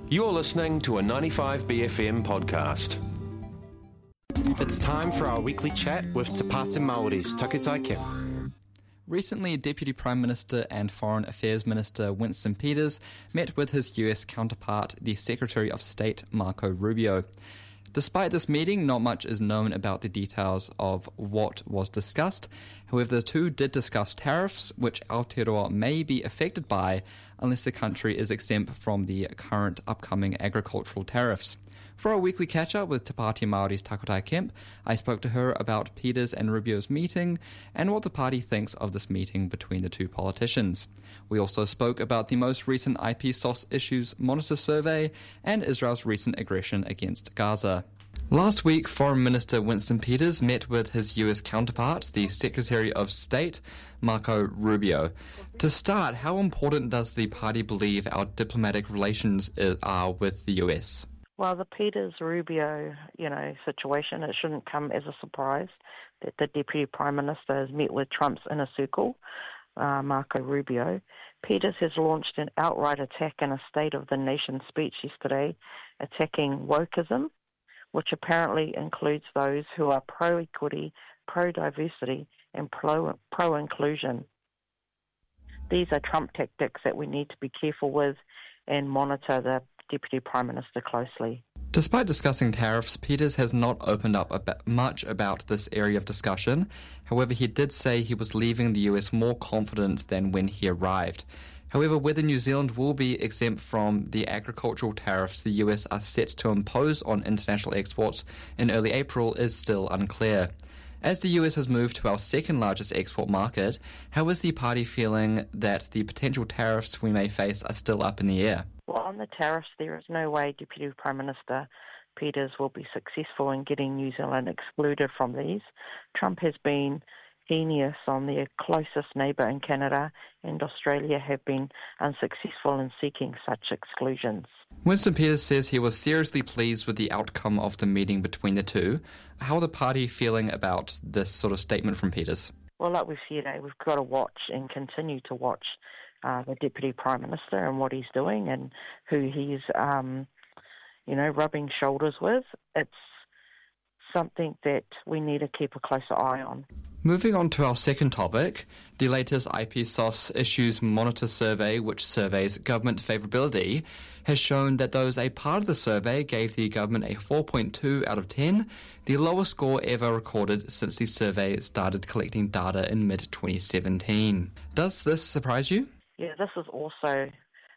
You're listening to a 95BFM podcast. It's time for our weekly chat with Te Pāti Māori's Takutai Kim. Recently, Deputy Prime Minister and Foreign Affairs Minister Winston Peters met with his US counterpart, the Secretary of State Marco Rubio. Despite this meeting, not much is known about the details of what was discussed. However, the two did discuss tariffs, which Aotearoa may be affected by unless the country is exempt from the current upcoming agricultural tariffs. For our weekly catch-up with Te Pāti Māori's Takutai Kemp, I spoke to her about Peters and Rubio's meeting and what the party thinks of this meeting between the two politicians. We also spoke about the most recent IPSOS Issues Monitor Survey and Israel's recent aggression against Gaza. Last week, Foreign Minister Winston Peters met with his US counterpart, the Secretary of State, Marco Rubio. To start, how important does the party believe our diplomatic relations are with the US? Well, the Peters-Rubio, situation, it shouldn't come as a surprise that the Deputy Prime Minister has met with Trump's inner circle, Marco Rubio. Peters has launched an outright attack in a State of the Nation speech yesterday, attacking wokeism, which apparently includes those who are pro-equity, pro-diversity, and pro-inclusion. These are Trump tactics that we need to be careful with and monitor the Deputy Prime Minister closely. Despite discussing tariffs, Peters has not opened up much about this area of discussion. However, he did say he was leaving the US more confident than when he arrived. However, whether New Zealand will be exempt from the agricultural tariffs the US are set to impose on international exports in early April is still unclear. As the US has moved to our second largest export market, how is the party feeling that the potential tariffs we may face are still up in the air? Well, on the tariffs, there is no way Deputy Prime Minister Peters will be successful in getting New Zealand excluded from these. Trump has been heinous on their closest neighbour in Canada, and Australia have been unsuccessful in seeking such exclusions. Winston Peters says he was seriously pleased with the outcome of the meeting between the two. How are the party feeling about this sort of statement from Peters? Well, like we've said, we've got to watch and continue to watch the Deputy Prime Minister and what he's doing and who he's, rubbing shoulders with. It's something that we need to keep a closer eye on. Moving on to our second topic, the latest IPSOS Issues Monitor Survey, which surveys government favourability, has shown that those a part of the survey gave the government a 4.2 out of 10, the lowest score ever recorded since the survey started collecting data in mid-2017. Does this surprise you? Yeah, this is also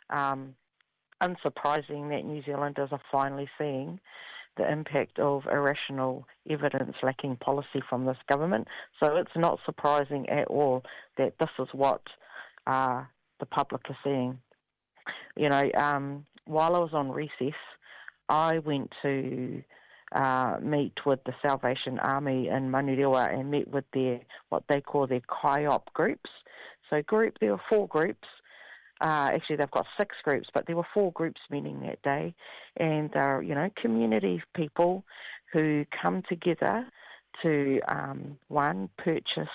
unsurprising that New Zealanders are finally seeing the impact of irrational evidence lacking policy from this government. So it's not surprising at all that this is what the public are seeing. While I was on recess, I went to meet with the Salvation Army in Manurewa and met with what they call their CIOP groups. So there were 4 groups. Actually, they've got 6 groups, but there were 4 groups meeting that day. And they're, community people who come together to, purchase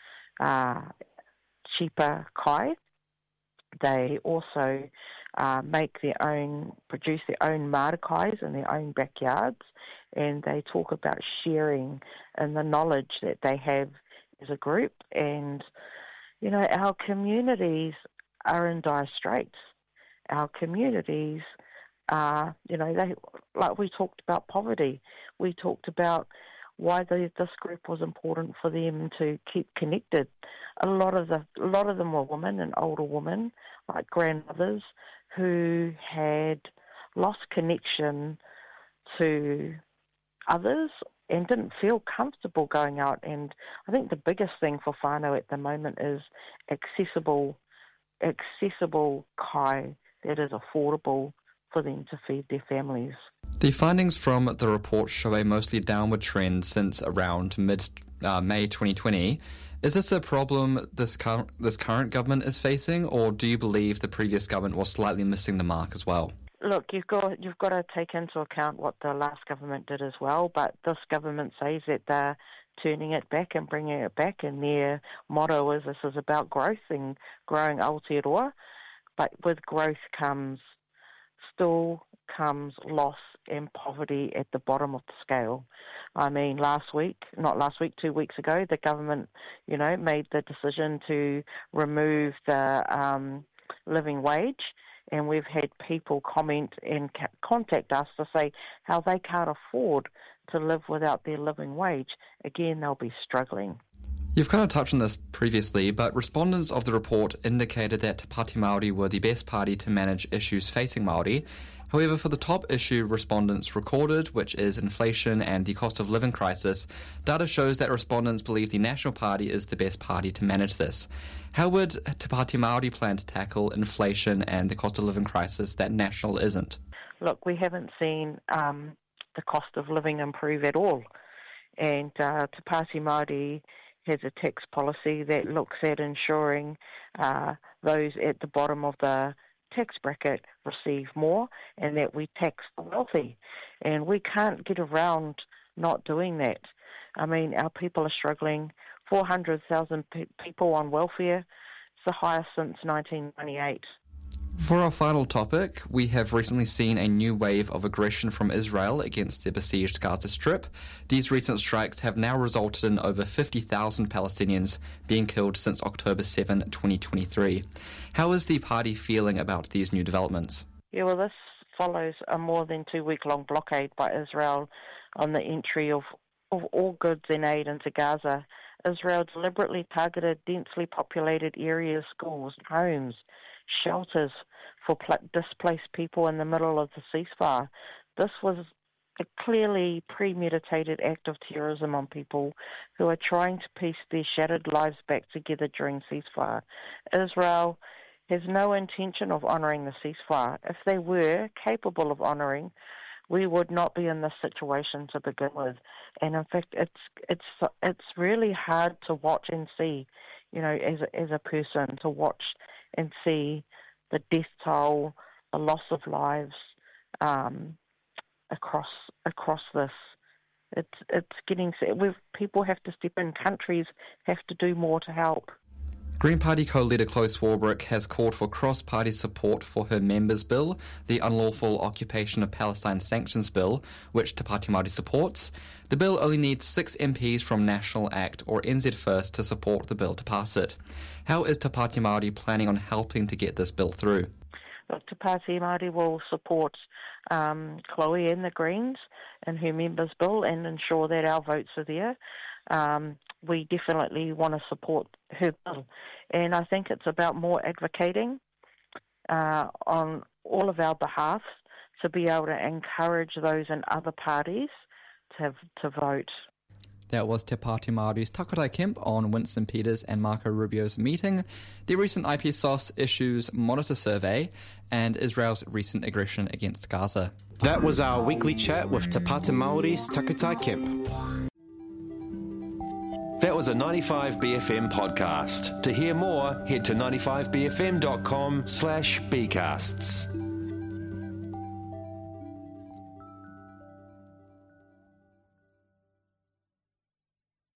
cheaper kai. They also produce their own marakais in their own backyards, and they talk about sharing and the knowledge that they have as a group. And, our communities are in dire straits. Our communities are, we talked about poverty. We talked about why this group was important for them to keep connected. A lot of them were women and older women, like grandmothers, who had lost connection to others and didn't feel comfortable going out. And I think the biggest thing for whānau at the moment is accessible kai that is affordable for them to feed their families. The findings from the report show a mostly downward trend since around mid-May 2020. Is this a problem this current government is facing, or do you believe the previous government was slightly missing the mark as well? Look, you've got to take into account what the last government did as well, but this government says that they're turning it back and bringing it back, and their motto is this is about growth and growing Aotearoa, but with growth comes still comes loss and poverty at the bottom of the scale. I mean, 2 weeks ago, the government, made the decision to remove the living wage, and we've had people comment and contact us to say how they can't afford to live without their living wage. Again, they'll be struggling. You've kind of touched on this previously, but respondents of the report indicated that Te Pāti Māori were the best party to manage issues facing Māori. However, for the top issue respondents recorded, which is inflation and the cost of living crisis, data shows that respondents believe the National Party is the best party to manage this. How would Te Pāti Māori plan to tackle inflation and the cost of living crisis that National isn't? Look, we haven't seen the cost of living improve at all. And Te Pāti Māori has a tax policy that looks at ensuring those at the bottom of the tax bracket receive more and that we tax the wealthy. And we can't get around not doing that. I mean, our people are struggling. 400,000 people on welfare. It's the highest since 1998. For our final topic, we have recently seen a new wave of aggression from Israel against the besieged Gaza Strip. These recent strikes have now resulted in over 50,000 Palestinians being killed since October 7, 2023. How is the party feeling about these new developments? Yeah, well, this follows a more than 2-week-long blockade by Israel on the entry of all goods and aid into Gaza. Israel deliberately targeted densely populated areas, schools, homes, shelters for displaced people in the middle of the ceasefire. This was a clearly premeditated act of terrorism on people who are trying to piece their shattered lives back together during ceasefire. Israel has no intention of honouring the ceasefire. If they were capable of honouring, we would not be in this situation to begin with. And in fact, it's really hard to watch and see, as a person, to watch and see the death toll, the loss of lives across this. It's getting. People have to step in. Countries have to do more to help. Green Party co-leader Chloe Swarbrick has called for cross-party support for her members' bill, the Unlawful Occupation of Palestine Sanctions Bill, which Te Pāti Māori supports. The bill only needs 6 MPs from National Act or NZ First to support the bill to pass it. How is Te Pāti Māori planning on helping to get this bill through? Look, Te Pāti Māori will support Chloe and the Greens in her members' bill and ensure that our votes are there. We definitely want to support her bill. And I think it's about more advocating on all of our behalf to be able to encourage those in other parties to vote. That was Te Pāti Māori's Takatai Kemp on Winston Peters and Marco Rubio's meeting, the recent IPSOS Issues Monitor Survey, and Israel's recent aggression against Gaza. That was our weekly chat with Te Pāti Māori's Takatai Kemp. That was a 95BFM podcast. To hear more, head to 95bfm.com/bcasts.